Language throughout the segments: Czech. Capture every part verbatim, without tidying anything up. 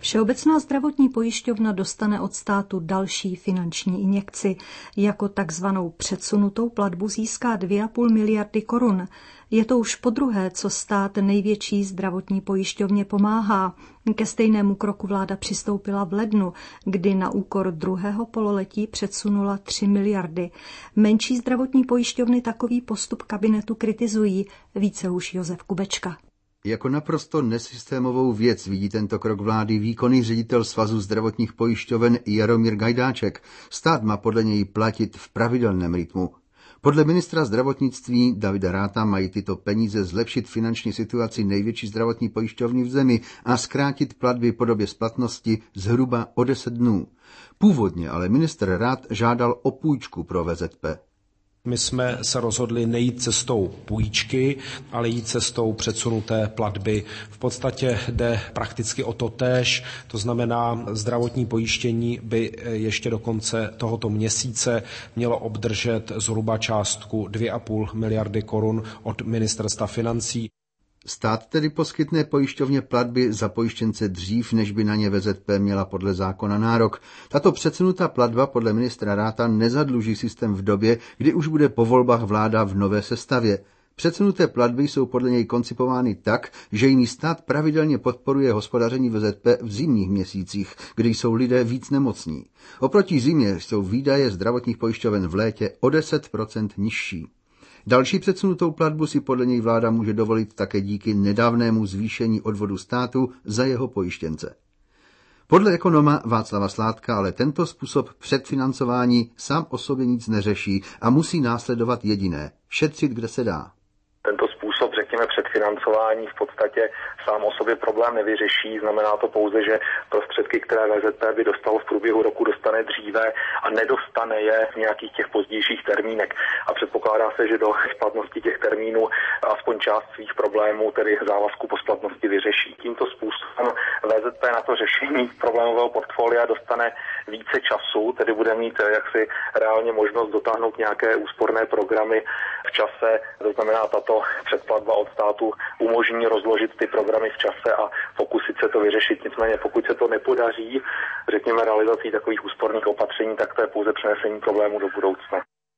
Všeobecná zdravotní pojišťovna dostane od státu další finanční injekci. Jako takzvanou předsunutou platbu získá dvě a půl miliardy korun. Je to už podruhé, co stát největší zdravotní pojišťovně pomáhá. Ke stejnému kroku vláda přistoupila v lednu, kdy na úkor druhého pololetí předsunula tři miliardy. Menší zdravotní pojišťovny takový postup kabinetu kritizují. Více už Josef Kubečka. Jako naprosto nesystémovou věc vidí tento krok vlády výkonný ředitel Svazu zdravotních pojišťoven Jaromír Gajdáček. Stát má podle něj platit v pravidelném rytmu. Podle ministra zdravotnictví Davida Ratha mají tyto peníze zlepšit finanční situaci největší zdravotní pojišťovny v zemi a zkrátit platby po době splatnosti zhruba o deset dnů. Původně ale ministr Rath žádal o půjčku pro V Z P. My jsme se rozhodli nejít cestou půjčky, ale jít cestou předsunuté platby. V podstatě jde prakticky o to též, to znamená, zdravotní pojištění by ještě do konce tohoto měsíce mělo obdržet zhruba částku dvě a půl miliardy korun od ministerstva financí. Stát tedy poskytne pojišťovně platby za pojištěnce dřív, než by na ně V Z P měla podle zákona nárok. Tato předsunutá platba podle ministra Ratha nezadluží systém v době, kdy už bude po volbách vláda v nové sestavě. Předsunuté platby jsou podle něj koncipovány tak, že jiný stát pravidelně podporuje hospodaření V Z P v zimních měsících, kdy jsou lidé víc nemocní. Oproti zimě jsou výdaje zdravotních pojišťoven v létě o deset procent nižší. Další předsunutou platbu si podle něj vláda může dovolit také díky nedávnému zvýšení odvodu státu za jeho pojištěnce. Podle ekonoma Václava Sládka ale tento způsob předfinancování sám o sobě nic neřeší a musí následovat jediné – šetřit, kde se dá. Tento způsob, řekněme, předfinancování v podstatě sám o sobě problém nevyřeší. Znamená to pouze, že prostředky, které V Z P by dostalo v průběhu roku, dostane dříve a nedostane je v nějakých těch pozdějších termínech. A předpokládá se, že do splatnosti těch termínů aspoň část svých problémů, tedy závazku po splatnosti, vyřeší. Tímto způsobem V Z P na to řešení problémového portfolia dostane více času, tedy bude mít jaksi reálně možnost dotáhnout nějaké úsporné programy v čase. To znamená, tato předplatba od státu umožní rozložit ty programy v čase a pokusit se to vyřešit. Nicméně pokud se to nepodaří, řekněme, realizací takových úsporných opatření, tak to je pouze přenesení problému do budoucna.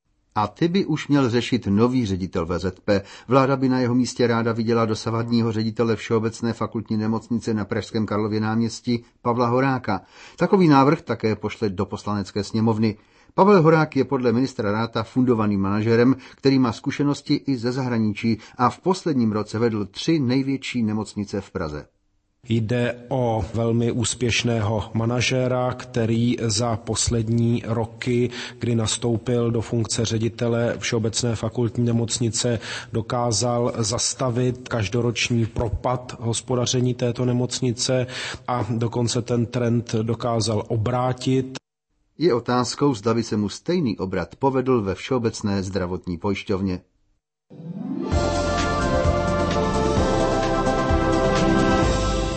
A ty by už měl řešit nový ředitel V Z P. Vláda by na jeho místě ráda viděla dosavadního ředitele Všeobecné fakultní nemocnice na pražském Karlově náměstí Pavla Horáka. Takový návrh také pošle do Poslanecké sněmovny. Pavel Horák je podle ministra Ratha fundovaným manažerem, který má zkušenosti i ze zahraničí a v posledním roce vedl tři největší nemocnice v Praze. Jde o velmi úspěšného manažéra, který za poslední roky, kdy nastoupil do funkce ředitele Všeobecné fakultní nemocnice, dokázal zastavit každoroční propad hospodaření této nemocnice a dokonce ten trend dokázal obrátit. Je otázkou, zda by se mu stejný obrat povedl ve Všeobecné zdravotní pojišťovně.